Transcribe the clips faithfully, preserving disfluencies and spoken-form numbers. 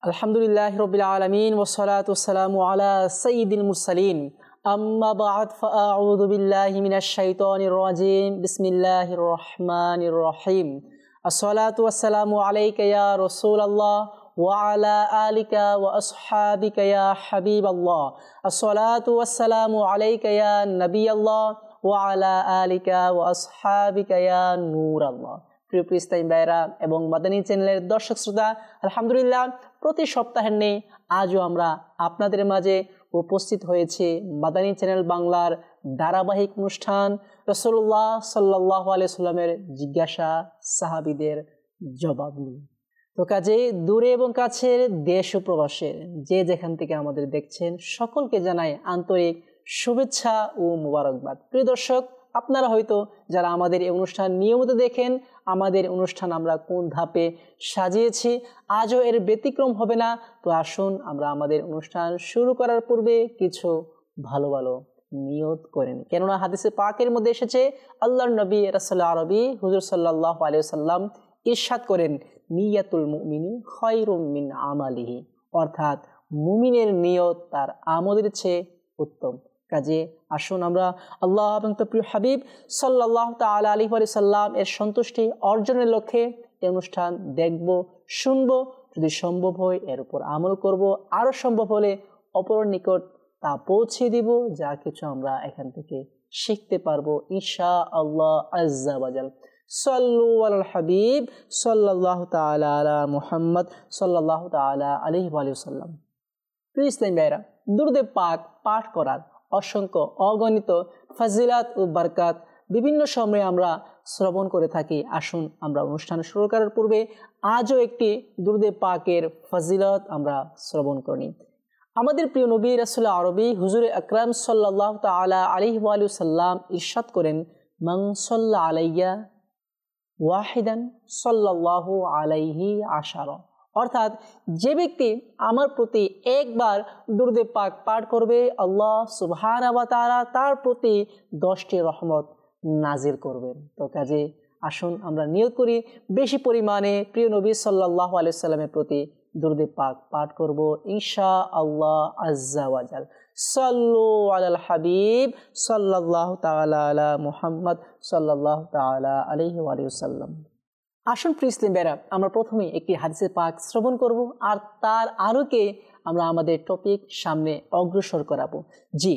আলহামদুলিল্লাহি রাব্বিল আলামিন ওয়াসসালাতু ওয়াসসালামু আলা সাইয়্যিদিল মুরসালিন আম্মা বা'দ ফাআউযু বিল্লাহি মিনাশ শাইতানির রাজিম বিসমিল্লাহির রহমানির রহিম আসসালাতু ওয়াসসালামু আলাইকা ইয়া রাসূলুল্লাহ ওয়া আলা আলিকা ওয়া আসহাবিকা ইয়া হাবিবাল্লাহ আসসালাতু ওয়াসসালামু আলাইকা ইয়া নবিয়াল্লাহ ওয়া আলা আলিকা ওয়া আসহাবিকা ইয়া নূরাল্লাহ। প্রিয় ইসলামী ভাইরা এবং মাদানী চ্যানেলের দর্শক শ্রোতা, আলহামদুলিল্লাহ প্রতি সপ্তাহের নেই আজও আমরা আপনাদের মাঝে উপস্থিত হয়েছে মাদানী চ্যানেল বাংলার ধারাবাহিক অনুষ্ঠান রাসূলুল্লাহ সাল্লাল্লাহু আলাইহি সাল্লামের জিজ্ঞাসা সাহাবীদের জবাব নিয়ে। তো কাজে দূরে এবং কাছের দেশ ও প্রবাসের যে যেখান থেকে আমাদের দেখছেন সকলকে জানাই আন্তরিক শুভেচ্ছা ও মোবারকবাদ। প্রিয় দর্শক, আপনারা হয়তো যারা আমাদের এই অনুষ্ঠান নিয়মিত দেখেন, আমাদের অনুষ্ঠান আমরা কোন ধাপে সাজিয়েছি আজও এর ব্যতিক্রম হবে না। তো আসুন আমরা আমাদের অনুষ্ঠান শুরু করার পূর্বে কিছু ভালো ভালো নিয়ত করেন, কেননা হাদিসে পাকের মধ্যে এসেছে আল্লাহর নবী রাসূলুল্লাহ আরবি হুজুর সাল্লাল্লাহু আলাইহি ওয়াসাল্লাম ইরশাদ করেন, নিয়াতুল মুমিনি খায়রুম মিন আমালিহি, অর্থাৎ মুমিনের নিয়ত তার আমলের চেয়ে উত্তম। কাজে আসুন আমরা আল্লাহ এবং তার প্রিয় হাবিব সাল্লাল্লাহু তাআলা আলাইহি ওয়া সাল্লাম এর সন্তুষ্টি অর্জনের লক্ষ্যে এই অনুষ্ঠান দেখব, শুনব, যদি সম্ভব হয় এর উপর আমল করব, আরও সম্ভব হলে অপরের নিকট তা পৌঁছে দিব, যা কিছু আমরা এখান থেকে শিখতে পারবো ইনশাআল্লাহ আজ্জা ওয়াজাল। সাল্লু আলাল হাবিব সাল্লাল্লাহু তাআলা আলা মুহাম্মদ সাল্লাল্লাহু তাআলা আলাইহি ওয়া সাল্লাম। প্রিয় ইসলামী ভাইরা, দুরূদে পাক পাঠ করার অসংখ্য অগণিত ফাজিলাত ও বারকাত বিভিন্ন সময়ে আমরা শ্রবণ করে থাকি। আসুন আমরা অনুষ্ঠান শুরু করার পূর্বে আজও একটি দুরূদে পাকের ফাজিলত আমরা শ্রবণ করি। আমাদের প্রিয় নবী রাসূলুল্লাহ আরবি হুজুর আকরাম সাল্লাল্লাহু তাআলা আলাইহি ওয়া সাল্লাম ইরশাদ করেন, মান সাল্লা আলাইয়া ওয়াহিদান সাল্লাল্লাহু আলাইহি আশারা, অর্থাৎ যে ব্যক্তি আমার প্রতি একবার দুরূদে পাক পাঠ করবে, আল্লাহ সুবহানাহু ওয়া তাআলা তার প্রতি দশটি রহমত নাজিল করবেন। তো কাজে আসুন আমরা নিয়ত করি বেশি পরিমাণে প্রিয় নবী সাল্লাল্লাহু আলাইহি সাল্লামের প্রতি দুরূদে পাক পাঠ করব ইনশাআল্লাহ আজ্জা ওয়া জাল। সাল্লু আলাল হাবিব সাল্লাল্লাহু তাআলা আলা মুহাম্মদ সাল্লাল্লাহু তাআলা আলাইহি ওয়া সাল্লাম। আসুন প্রিয় ইসলামী ভাইরা, আমরা প্রথমে একটি হাদিসে পাক শ্রবণ করব আর তার আলোকে আমরা আমাদের টপিক সামনে অগ্রসর করাবো। জি,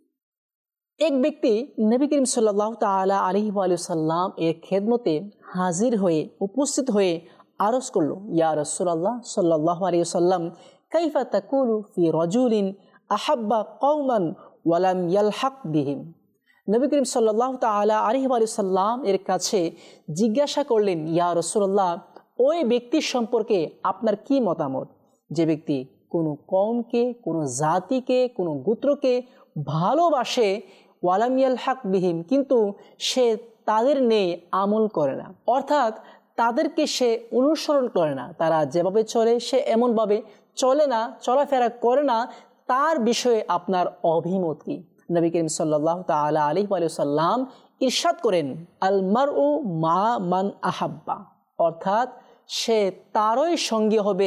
এক ব্যক্তি নবী করিম সাল্লাল্লাহু তাআলা আলাইহি ওয়া সাল্লাম এর খেদমতে হাজির হয়ে উপস্থিত হয়ে আরজ করলো, ইয়া রাসূলুল্লাহ সাল্লাল্লাহু আলাইহি ওয়াসাল্লাম, কাইফা তাকুলু ফি রাজুলিন আহাব্বা কওমান ওয়া লাম ইয়ালহাক বিহিম। নবী করিম সাল্লাল্লাহু তাআলা আলাইহি ওয়া সাল্লাম এর কাছে জিজ্ঞাসা করলেন, ইয়া রাসূলুল্লাহ, ওই ব্যক্তির সম্পর্কে আপনার কি মতামত যে ব্যক্তি কোনো কওমকে, কোনো জাতিকে, কোনো গোত্রকে ভালোবাসে, ওয়ালাম ইয়ালহাক বিহিম, কিন্তু সে তাদের নেই আমল করে না, অর্থাৎ তাদেরকে সে অনুসরণ করে না, তারা যেভাবে চলে সে এমনভাবে চলে না, চলাফেরা করে না, তার বিষয়ে আপনার অভিমত কি? নবী করিম সাল্লাল্লাহু তাআলা আলাইহি ওয়া সাল্লাম ইরশাদ করেন, আল মারউ মা মান আহাব্বা, অর্থাৎ সে তারই সঙ্গী হবে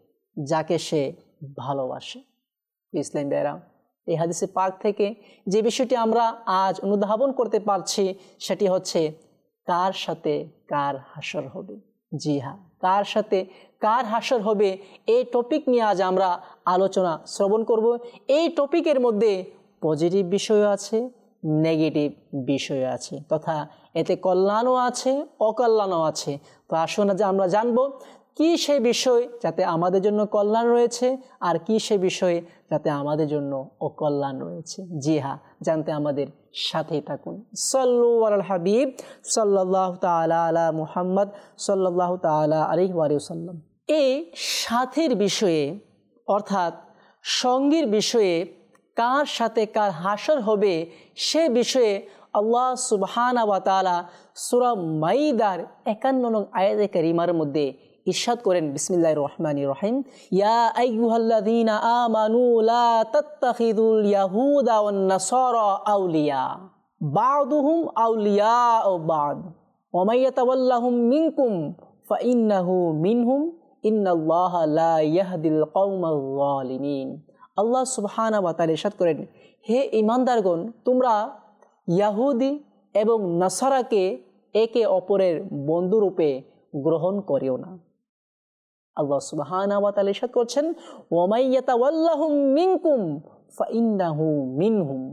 যাকে সে ভালোবাসে। ইসলাম ভাইরা, এই হাদিসে পাক থেকে যে বিষয়টি আমরা আজ অনুধাবন করতে পারছি সেটি হচ্ছে কার সাথে কার হাসর হবে। জি হ্যাঁ, কার সাথে কার হাসর হবে এই টপিক নিয়ে আজ আমরা আলোচনা শ্রবণ করব। এই টপিকের মধ্যে পজিটিভ বিষয় আছে, নেগেটিভ বিষয় আছে, তথা এতে কল্যাণও আছে, অকল্যাণও আছে। তো আসুন আজ আমরা জানবো কি সেই বিষয় যাতে আমাদের জন্য কল্যাণ রয়েছে আর কি সেই বিষয় যাতে আমাদের জন্য অকল্যাণ রয়েছে। জি হ্যাঁ, জানতে আমাদের সাথেই থাকুন। সাল্লু আলাল হাবিব সাল্লাল্লাহু তাআলা আলা মুহাম্মদ সাল্লাল্লাহু তাআলা আলাইহি ওয়া সাল্লাম। এই সাথীর বিষয়ে অর্থাৎ সঙ্গীর বিষয়ে, কার সাথে কার হাসর হবে সে বিষয়ে আল্লাহ সুবহানাহু ওয়া তাআলা সূরা মাইদার একান্ন নং আয়াতে কারিমার মধ্যে ইরশাদ করেন, বিসমিল্লাহির রহমানির রহিম, ইয়া আইয়ুহাল্লাযীনা আমানু লা তাত্তাখিযুল ইয়াহুদা ওয়ান নাসারা আউলিয়া বা'দুহুম আউলিয়াউ বা'দ ওয়া মান ইয়াতাওয়াল্লাহুম মিনকুম ফাইন্নাহু মিনহুম ইন্নাল্লাহা লা ইয়াহদিল কওমাল যালিমিন। আল্লাহ সুবহানাহু ওয়া তাআলা ইরশাদ করেন, হে ঈমানদারগণ, তোমরা ইয়াহুদি এবং নাসারাকে একে অপরের বন্ধুরূপে গ্রহণ করিও না। আল্লাহ সুবহানাহু ওয়া তাআলা ইরশাদ করছেন, ওয়া মান ইয়াতাওয়াল্লাহুম মিনকুম ফাইন্নাহু মিনহুম।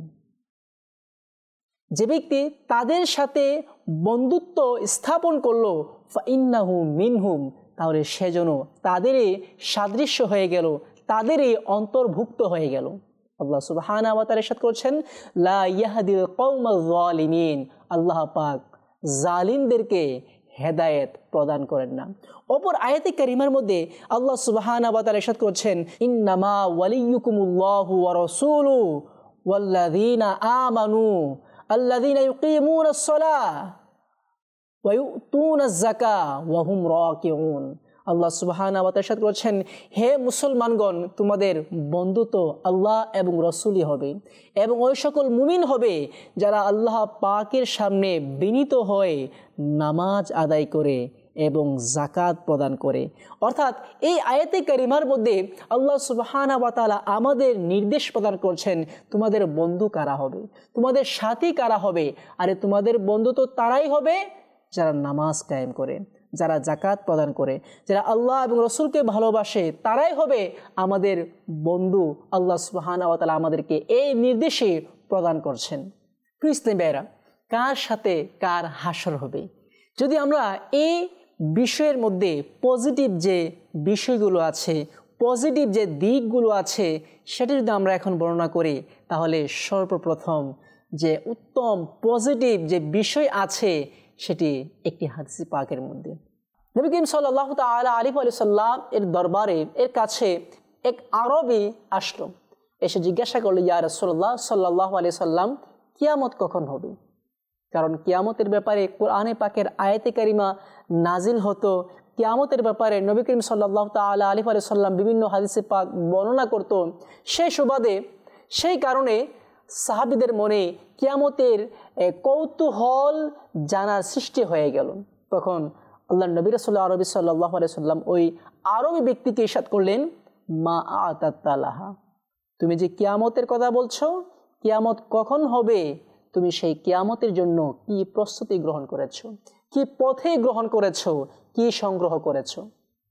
যে ব্যক্তি তাদের সাথে বন্ধুত্ব স্থাপন করলো, ফাইন্নাহু মিনহুম, তাহলে সেজন্য তাদেরই সাদৃশ্য হয়ে গেল, তাদেরই অন্তর্ভুক্ত হয়ে গেল। আল্লাহ সুবহানাহু ওয়া তাআলা ইরশাদ করছেন, লা ইয়াহদিল কওমাল যালিমিন। আল্লাহ পাক জালিমদেরকে হেদায়েত প্রদান করেন না। অপর আয়াতে কারিমার মধ্যে আল্লাহ সুবহানাহু ওয়া তাআলা ইরশাদ করছেন, ইন্নামা ওয়ালিয়্যুকুমুল্লাহু ওয়া রাসূলুহু ওয়াল্লাযীনা আমানু আল্লাযীনা ইউকিমুনাস সালাহ ওয়া ইউতুনাজ যাকাহ ওয়া হুম রাকিউন। আল্লাহ সুবহানাহু ওয়া তাআলা ইরশাদ করছেন, হে মুসলমানগণ, তোমাদের বন্ধু তো আল্লাহ এবং রাসূলই হবে, এবং ওই সকল মুমিন হবে যারা আল্লাহ পাকের সামনে বিনীত হয়ে নামাজ আদায় করে এবং যাকাত প্রদান করে। অর্থাৎ এই আয়াতে কারিমার মধ্যে আল্লাহ সুবহানাহু ওয়া তাআলা আমাদের নির্দেশ প্রদান করছেন, তোমাদের বন্ধু কারা হবে, তোমাদের সাথী কারা হবে। আরে তোমাদের বন্ধু তো তারাই হবে যারা নামাজ কায়েম করে, যারা যাকাত প্রদান করে, যারা আল্লাহ এবং রসুলকে ভালোবাসে, তারাই হবে আমাদের বন্ধু। আল্লাহ সুবহানাহু ওয়া তাআলা আমাদেরকে এই নির্দেশে প্রদান করছেন। প্রিয় ইসলামী ভাইরা, কার সাথে কার হাসর হবে, যদি আমরা এই বিষয়ের মধ্যে পজিটিভ যে বিষয়গুলো আছে, পজিটিভ যে দিকগুলো আছে, সেটা যদি আমরা এখন বর্ণনা করি, তাহলে সর্বপ্রথম যে উত্তম পজিটিভ যে বিষয় আছে সেটি একটি হাদিস পাকের মধ্যে। নবী করিম সাল্লাল্লাহু তাআলা আলাইহি ওয়া সাল্লাম এর দরবারে, এর কাছে এক আরবি আসলো, এসে জিজ্ঞাসা করলো, ইয়া রাসূলুল্লাহ সাল্লাল্লাহু আলাইহি সাল্লাম, কিয়ামত কখন হবে? কারণ কিয়ামতের ব্যাপারে কোরআনে পাকের আয়াতে কারিমা নাজিল হতো, কিয়ামতের ব্যাপারে নবী করিম সাল্লাল্লাহু তাআলা আলাইহি ওয়া সাল্লাম বিভিন্ন হাদিসে পাক বর্ণনা করত। সেই সুবাদে, সেই কারণে সাহাবীদের মনে কিয়ামতের কৌতূহল জানার সৃষ্টি হয়ে গেল। তখন আল্লাহ নবী রাসূলুল্লাহ আরবি সাল্লাল্লাহু আলাইহি সাল্লাম ওই আরবি ব্যক্তিকে ইরশাদ করলেন, মা আতাতা লাহা, তুমি যে কিয়ামতের কথা বলছো, কিয়ামত কখন হবে, তুমি সেই কিয়ামতের জন্য কি প্রস্তুতি গ্রহণ করেছো, কি পথে গ্রহণ করেছো, কি সংগ্রহ করেছো?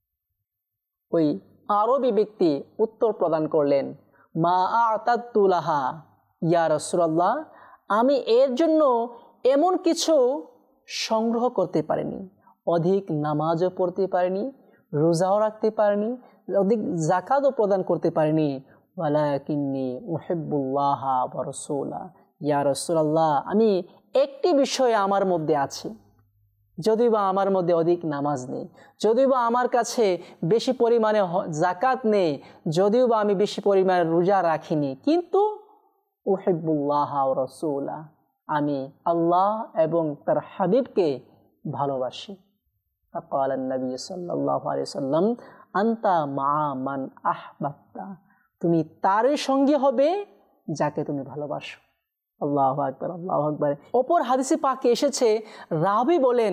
ওই আরবি ব্যক্তি উত্তর প্রদান করলেন, মা আতাতু লাহা ইয়া রাসূলুল্লাহ, আমি এর জন্য এমন কিছু সংগ্রহ করতে পারিনি, অধিক নামাজও পড়তে পারিনি, রোজাও রাখতে পারিনি, অধিক যাকাতও প্রদান করতে পারিনি, ওয়ালাকিন্নী উহিব্বুল্লাহ ওয়া রাসূলা, ইয়া রাসূলুল্লাহ, আমি একটি বিষয় আমার মধ্যে আছে, যদিও বা আমার মধ্যে অধিক নামাজ নেই, যদিও বা আমার কাছে বেশি পরিমাণে যাকাত নেই, যদিও বা আমি বেশি পরিমাণে রোজা রাখিনি, কিন্তু উহিব্বুল্লাহ ওয়া রাসূলা, আমি আল্লাহ এবং তার হাবিবকে ভালোবাসি। ফাকাল নবী সাল্লাল্লাহু আলাইহি ওয়াসাল্লাম, আনতা মা মান আহবাবতা, তুমি তারই সঙ্গী হবে যাকে তুমি ভালোবাসো। আল্লাহু আকবার, আল্লাহু আকবার। অপর হাদিসে পাকে এসেছে, রাবি বলেন,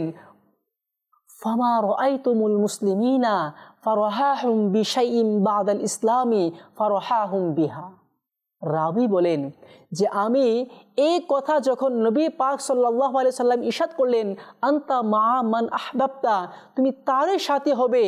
ফামা রাআইতুমুল মুসলিমিনা ফারাহাহুম বিশাইইন বাদাল ইসলামি ফারাহাহুম বিহা। রাবি বলেন যে আমি এই কথা যখন নবী পাক সাল্লাল্লাহু আলাইহি সাল্লাম ইরশাদ করলেন, আনতা মা মান আহবাবতা, তুমি তারই সাথী হবে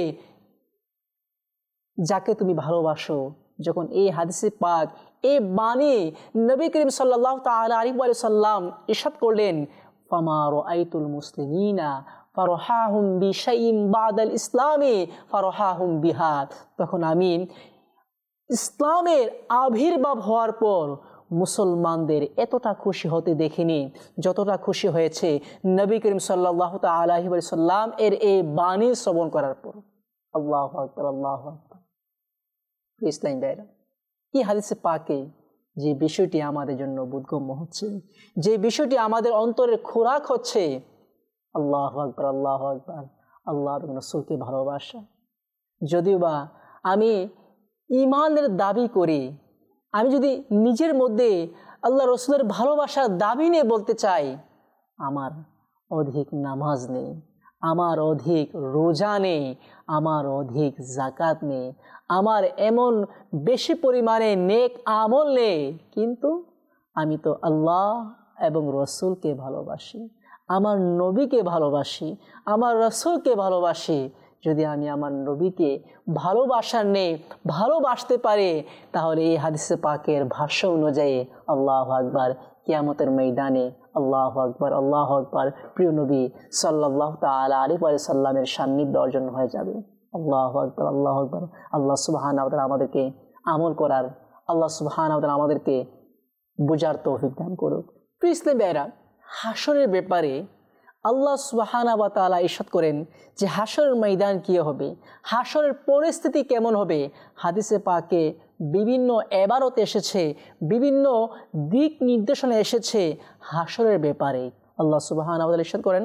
যাকে তুমি ভালোবাসো, যখন এই হাদিসে পাক, এই বাণী নবী করিম সাল্লাল্লাহু তাআলা আলাইহি ওয়া সাল্লাম ইরশাদ করলেন, ফামা রাআইতুল মুসলিমিনা ফারাহাহুম বিশাইইন বাদাল ইসলামি ফারাহাহুম বিহা, তখন আমি ইসলামের আবির্ভাব হওয়ার পর মুসলমানদের এতটা খুশি হতে দেখিনি যতটা খুশি হয়েছে নবী করিম সাল্লাল্লাহু তাআলা আলাইহি ওয়া সাল্লাম এর এই বাণী শ্রবণ করার পর। আল্লাহু আকবার, আল্লাহু আকবার। ইসলামী ভাইরা, এই হাদিসে পাকে যে বিষয়টি আমাদের জন্য বোধগম্য হচ্ছে, যে বিষয়টি আমাদের অন্তরের খোরাক হচ্ছে, আল্লাহু আকবার, আল্লাহু আকবার, আল্লাহ এবং রাসূলকে ভালোবাসা। যদিও বা আমি ঈমানের দাবি করি, আমি যদি নিজের মধ্যে আল্লাহ রসুলের ভালোবাসার দাবি নিয়ে বলতে চাই, আমার অধিক নামাজ নেই, আমার অধিক রোজা নেই, আমার অধিক যাকাত নেই, আমার এমন বেশি পরিমাণে নেক আমল নেই, কিন্তু আমি তো আল্লাহ এবং রসুলকে ভালোবাসি, আমার নবীকে ভালোবাসি, আমার রসুলকে ভালোবাসি। যদি আমি আমার নবীকে ভালোবাসার নেই, ভালোবাসতে পারি, তাহলে এই হাদিসে পাকের ভাষ্য অনুযায়ী আল্লাহু আকবার, কিয়ামতের ময়দানে আল্লাহু আকবার, আল্লাহু আকবার, প্রিয় নবী সাল্লাল্লাহু তাআলা আলাইহি ওয়া সাল্লামের সান্নিধ্য অর্জন হয়ে যাবে। আল্লাহু আকবার, আল্লাহু আকবার। আল্লাহ সুবহানাহু ওয়া তাআলা আমাদেরকে আমল করার, আল্লাহ সুবহানাহু ওয়া তাআলা আমাদেরকে বুঝার তৌফিক দান করুক। প্রিয় ইসলামী ভাইরা, হাসরের ব্যাপারে আল্লাহ সুবহানাহু ওয়া তাআলা ইরশাদ করেন যে হাসরের ময়দান কী হবে, হাসরের পরিস্থিতি কেমন হবে। হাদিসে পাকে বিভিন্ন এবারত এসেছে, বিভিন্ন দিক নির্দেশনা এসেছে হাসরের ব্যাপারে। আল্লাহ সুবহানাহু ওয়া তাআলা ইরশাদ করেন,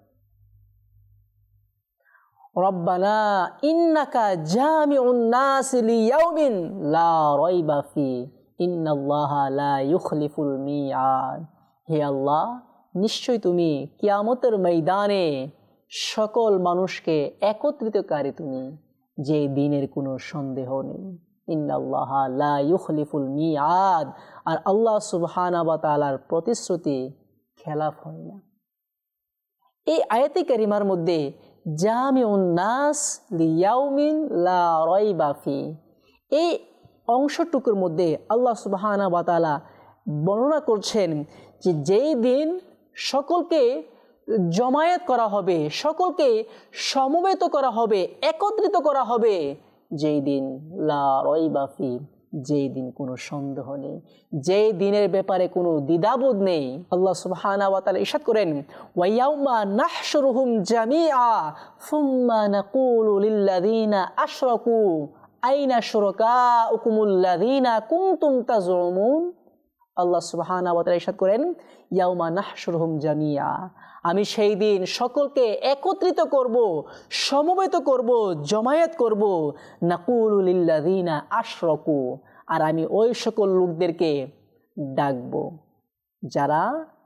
রব্বানা ইন্নাকা জামিউন নাস লিয়াউমিন লা রাইবা ফি ইন্নাল্লাহা লা ইউখলিফুল মিআদ। হে আল্লাহ, নিশ্চয় তুমি কিয়ামতের ময়দানে সকল মানুষকে একত্রিতকারী তুমি, যে দিনের কোনো সন্দেহ নেই। ইন্নাল্লাহা লা ইউখলিফুল মিআদ, আর আল্লাহ সুবহানাহু ওয়া তাআলার প্রতিশ্রুতি খেলাফ হয় না। এই আয়াতে কারিমার মধ্যে জামিউন নাস লিয়াউমিন লা রাইবা ফি, এই অংশটুকুর মধ্যে আল্লাহ সুবহানাহু ওয়া তাআলা বর্ণনা করছেন যে যেই দিন সকলকে জমায়েত করা হবে, সকলকে সমবেত করা হবে, একত্রিত করা হবে, যেই দিন লা রাইবা ফি, যেই দিন কোনো সন্দেহ নেই, যেই দিনের ব্যাপারে কোনো দ্বিধাবোধ নেই। আল্লাহ সুবহানাহু ওয়া তাআলা ইরশাদ করেন, ওয়া ইয়াউমা নাহশুরুহুম জামিআ সুম্মা নাকুলু লিল্লাযীনা আশরাকু আইনা শুরাকাউকুমুল্লাযীনা কুনতুম তাজউমুন। আল্লাহ সুবহানাহু ওয়া তাআলা ইরশাদ করেন, ইয়াউমা নাহশুরুহুম জামিআ, আমি সেই দিন সকলকে একত্রিত করব, সমবেত করব, জমায়েত করব। নাকুলু লিল্লাযীনা আশরাকু, আর আমি ওই সকল লোকদেরকে ডাকব যারা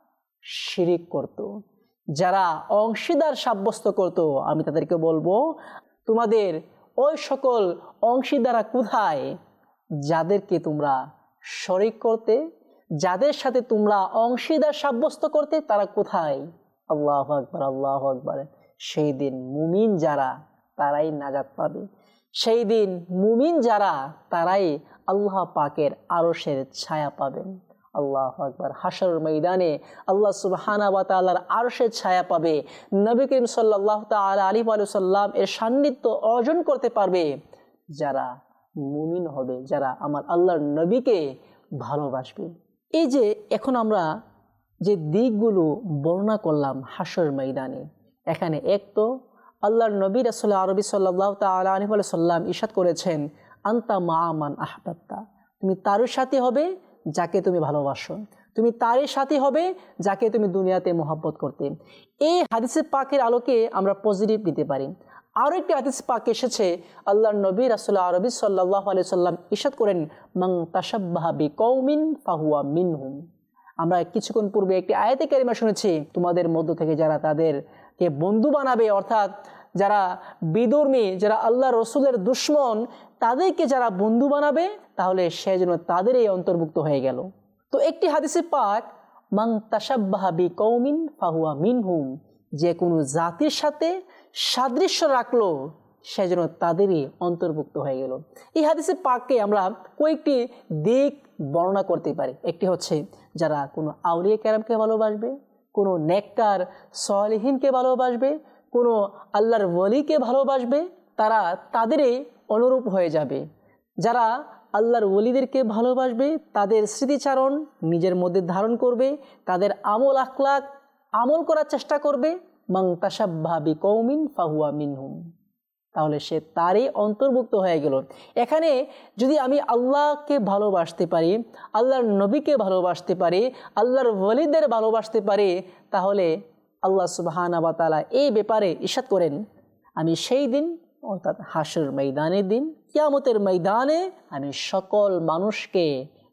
শিরিক করত, যারা অংশীদার সাব্যস্ত করত। আমি তাদেরকে বলবো, তোমাদের ওই সকল অংশীদারা কোথায়, যাদেরকে তোমরা শরিক করতে, যাদের সাথে তোমরা অংশীদার সাব্যস্ত করতে, তারা কোথায়? আল্লাহু আকবার, আল্লাহু আকবার। সেই দিন মুমিন যারা, তারাই নাজাত পাবে। সেই দিন মুমিন যারা, তারাই আল্লাহ পাকের আরশের ছায়া পাবেন। আল্লাহু আকবার। হাসরের ময়দানে আল্লাহ সুবহানাহু ওয়া তাআলার আরশের ছায়া পাবে। নবী করিম সাল্লাল্লাহু তাআলা আলাইহি ওয়া সাল্লাম এর সান্নিধ্য অর্জন করতে পারবে যারা মুমিন হবে, যারা আমার আল্লাহর নবীকে ভালোবাসবে। এই যে এখন আমরা যে দিকগুলো বর্ণনা করলাম হাসরের ময়দানে, এখানে এক তো আল্লাহর নবী রাসূল আরবি সাল্লাল্লাহু তাআলা আলাইহি ওয়া সাল্লাম ইরশাদ করেছেন, আনতা মা মান আহবাবতা, তুমি তারই সাথী হবে যাকে তুমি ভালোবাসো, তুমি তারই সাথী হবে যাকে তুমি দুনিয়াতে মহব্বত করতে। এই হাদিসে পাকের আলোকে আমরা পজিটিভ দিতে পারি। আরও একটি হাদিস পাক এসেছে, আল্লাহর নবী রাসূল আরবি সাল্লাল্লাহু আলাইহি সাল্লাম ইরশাদ করেন, মান তাশাব্বাহা বিকওমিন ফাহুয়া মিনহুম। আমরা কিছুক্ষণ পূর্বে একটি আয়াতে কারিমা শুনেছি, তোমাদের মধ্য থেকে যারা তাদেরকে বন্ধু বানাবে, অর্থাৎ যারা বিধর্মী, যারা আল্লাহ রসুলের দুশ্মন, তাদেরকে যারা বন্ধু বানাবে, তাহলে সে যেন তাদের এই অন্তর্ভুক্ত হয়ে গেল। তো একটি হাদিসে পাক, মান তাশাব্বাহা বিকওমিন ফাহুয়া মিনহুম, যে কোনো জাতির সাথে সাদৃশ্য রাখলো, সে যেন তাদেরই অন্তর্ভুক্ত হয়ে গেল। এই হাদিসে পাককে আমরা কয়েকটি দিক বর্ণনা করতে পারি। একটি হচ্ছে যারা কোনো আউলিয়া কেরামকে ভালোবাসবে, কোনো নেককার সালেহিনকে ভালোবাসবে, কোনো আল্লাহর ওলিকে ভালোবাসবে, তারা তাদেরই অনুরূপ হয়ে যাবে। যারা আল্লাহর ওলিদেরকে ভালোবাসবে, তাদের স্মৃতিচারণ নিজের মধ্যে ধারণ করবে, তাদের আমল আখলাক আমল করার চেষ্টা করবে, মান তাশাব্বাহা বিকওমিন ফাহুয়া মিনহুম, তাহলে সে তারই অন্তর্ভুক্ত হয়ে গেল। এখানে যদি আমি আল্লাহকে ভালোবাসতে পারি, আল্লাহর নবীকে ভালোবাসতে পারি, আল্লাহর ওলিদের ভালোবাসতে পারি, তাহলে আল্লাহ সুবহানাহু ওয়া তাআলা এই ব্যাপারে ইরশাদ করেন, আমি সেই দিন, অর্থাৎ হাসরের ময়দানের দিন, কিয়ামতের ময়দানে আমি সকল মানুষকে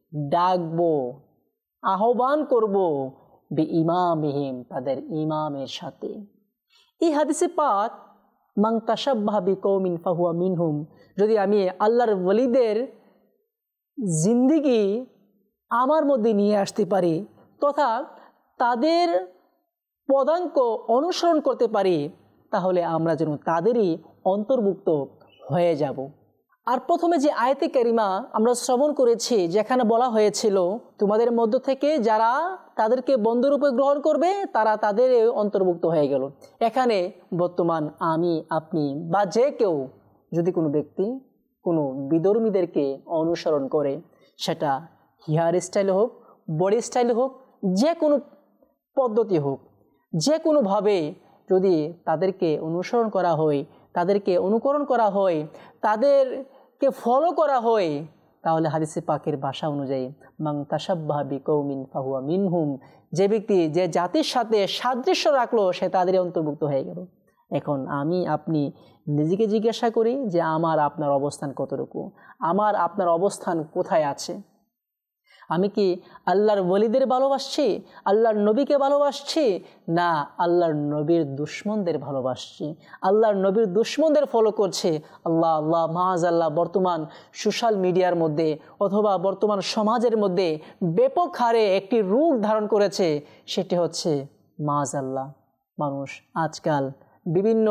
ডাকবো, আহ্বান করব, বি ইমামিহিম, তাদের ইমামের সাথে। এই হাদিসে পাক মান তাশাব্বাহা বিকৌমিন ফাহুয়া মিনহুম, যদি আমি আল্লাহর ওলিদের জিন্দিগি আমার মধ্যে নিয়ে আসতে পারি তথা তাদের পদাঙ্ক অনুসরণ করতে পারি, তাহলে আমরা যেন তাদেরই অন্তর্ভুক্ত হয়ে যাব। আর প্রথমে যে আয়াতে কারিমা আমরা শ্রবণ করেছি, যেখানে বলা হয়েছিল তোমাদের মধ্য থেকে যারা তাদেরকে বন্ধুরূপে গ্রহণ করবে তারা তাদের অন্তর্ভুক্ত হয়ে গেল। এখানে বর্তমান আমি আপনি বা যে কেউ যদি কোনো ব্যক্তি কোনো বিধর্মীদেরকে অনুসরণ করে, সেটা হেয়ার স্টাইল হোক, বডি স্টাইল হোক, যে কোনো পদ্ধতি হোক, যে কোনোভাবে যদি তাদেরকে অনুসরণ করা হয়, তাদেরকে অনুকরণ করা হয়, তাদেরকে ফলো করা হয়, তাহলে হাদিসে পাকের ভাষা অনুযায়ী মান তাশাব্বাহা বিকৌমিন ফাহুয়া মিনহুম, যে ব্যক্তি যে জাতির সাথে সাদৃশ্য রাখলো সে তাদের অন্তর্ভুক্ত হয়ে গেল। এখন আমি আপনি নিজেকে জিজ্ঞাসা করি যে আমার আপনার অবস্থান কতটুকু, আমার আপনার অবস্থান কোথায় আছে? আমি কি আল্লাহর ওলিদের ভালোবাসছি, আল্লাহর নবীকে ভালোবাসছি, না আল্লাহর নবীর দুশ্মনদের ভালোবাসছি, আল্লাহর নবীর দুশ্মনদের ফলো করছে? আল্লাহ আল্লাহ মাআযাল্লাহ বর্তমান সোশ্যাল মিডিয়ার মধ্যে অথবা বর্তমান সমাজের মধ্যে ব্যাপক হারে একটি রূপ ধারণ করেছে, সেটি হচ্ছে মাআযাল্লাহ মানুষ আজকাল বিভিন্ন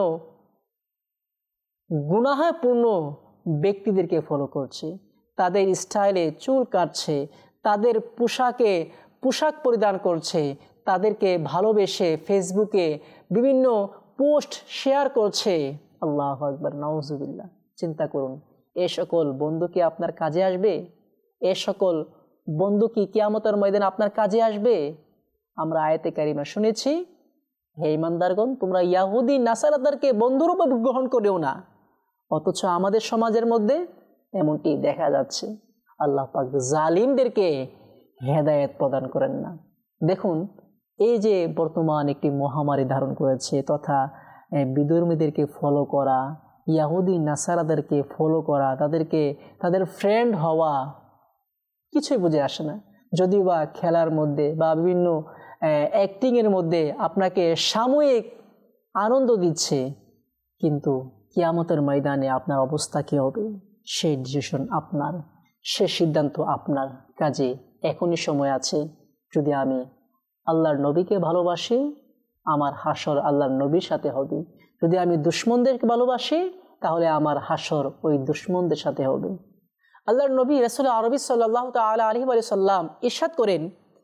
গুনাহপূর্ণ ব্যক্তিদেরকে ফলো করছে, তাদের স্টাইলে চুল কাটছে, তাদের পোশাকে পোশাক পরিধান করছে, তাদেরকে ভালোবেসে ফেসবুকে বিভিন্ন পোস্ট শেয়ার করছে। আল্লাহু আকবার, নাউজুবিল্লাহ। চিন্তা করুন, এ সকল বন্ধু কি আপনার কাজে আসবে? এ সকল বন্ধু কি কিয়ামতের ময়দানে আপনার কাজে আসবে? আমরা আয়াতে কারিমা শুনেছি, হে ঈমানদারগণ, তোমরা ইয়াহুদি নাসারাদেরকে বন্ধুরূপে গ্রহণ করেও না। অথচ আমাদের সমাজের মধ্যে এমনটি দেখা যাচ্ছে। আল্লাহ পাক জালিমদেরকে হেদায়েত প্রদান করেন না। দেখুন, এই যে বর্তমান একটি মহামারী ধারণ করেছে, তথা বিধর্মীদেরকে ফলো করা, ইয়াহুদি নাসারাদেরকে ফলো করা, তাদেরকে তাদের ফ্রেন্ড হওয়া, কিছুই বুঝে আসে না। যদিও বা খেলার মধ্যে বা বিভিন্ন অ্যাক্টিংয়ের মধ্যে আপনাকে সাময়িক আনন্দ দিচ্ছে, কিন্তু কিয়ামতের ময়দানে আপনার অবস্থা কী হবে সেই ডিসিশন আপনার, সে সিদ্ধান্ত আপনার। কাজে এখনই সময় আছে। যদি আমি আল্লাহর নবীকে ভালোবাসি, আমার হাসর আল্লাহর নবীর সাথে হবে। যদি আমি দুশ্মনদেরকে ভালোবাসি, তাহলে আমার হাসর ওই দুশ্মনদের সাথে হবে। আল্লাহর নবী রাসূল আরবি সাল্লাল্লাহু তাআলা আলাইহি ওয়া সাল্লাম ইরশাদ করেন,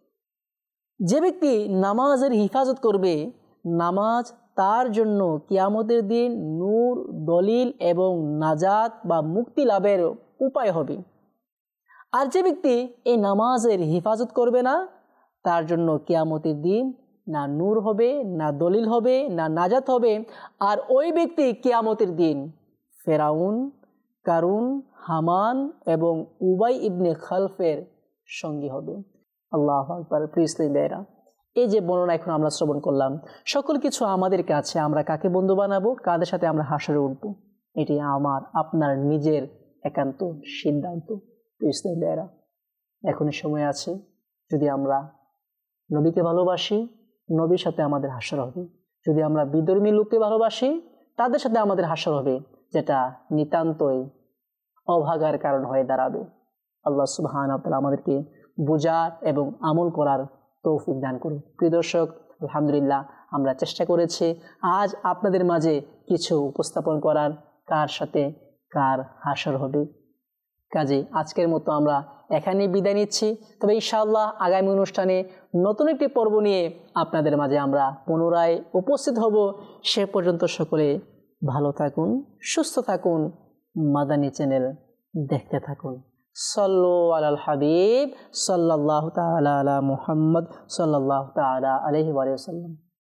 যে ব্যক্তি নামাজের হিফাজত করবে, নামাজ তার জন্য কিয়ামতের দিন নূর, দলিল এবং নাজাত বা মুক্তি লাভের উপায় হবে। আর যে ব্যক্তি এই নামাজের হিফাজত করবে না, তার জন্য কিয়ামতের দিন না নূর হবে, না দলিল হবে, না নাজাত হবে। আর ওই ব্যক্তি কিয়ামতের দিন ফেরাউন, কারুন, হামান এবং উবাই ইবনে খালফের সঙ্গী হবে। আল্লাহু আকবার। প্রিয় ইসলামী ভাইরা, এই যে বর্ণনা এখন আমরা শ্রবণ করলাম, সকল কিছু আমাদের কাছে। আমরা কাকে বন্ধু বানাবো, কাদের সাথে আমরা হাসরে উঠবো, এটি আমার আপনার নিজের একান্ত সিদ্ধান্ত। প্রিয় ইসলামী ভাইরা, এখনই সময় আছে। যদি আমরা নবীকে ভালোবাসি, নবীর সাথে আমাদের হাসর হবে। যদি আমরা বিধর্মী লোককে ভালোবাসি, তাদের সাথে আমাদের হাসর হবে, যেটা নিতান্তই অভাগার কারণ হয়ে দাঁড়াবে। আল্লাহ সুবহানাহু ওয়া তাআলা আমাদেরকে বোঝার এবং আমল করার তৌফিক দান করুন। প্রিয় দর্শক, আলহামদুলিল্লাহ আমরা চেষ্টা করেছি আজ আপনাদের মাঝে কিছু উপস্থাপন করার, কার সাথে কার হাসর হবে। কাজে আজকের মতো আমরা এখানেই বিদায় নিচ্ছি। তবে ইনশাআল্লাহ আগামী অনুষ্ঠানে নতুন একটি পর্ব নিয়ে আপনাদের মাঝে আমরা পুনরায় উপস্থিত হব। সে পর্যন্ত সকলে ভালো থাকুন, সুস্থ থাকুন, মাদানী চ্যানেল দেখতে থাকুন। সাল্লু আলাল হাবিব সাল্লাল্লাহু তাআলা আলা মুহাম্মদ সাল্লাল্লাহু তাআলা আলাইহি ওয়া সাল্লাম।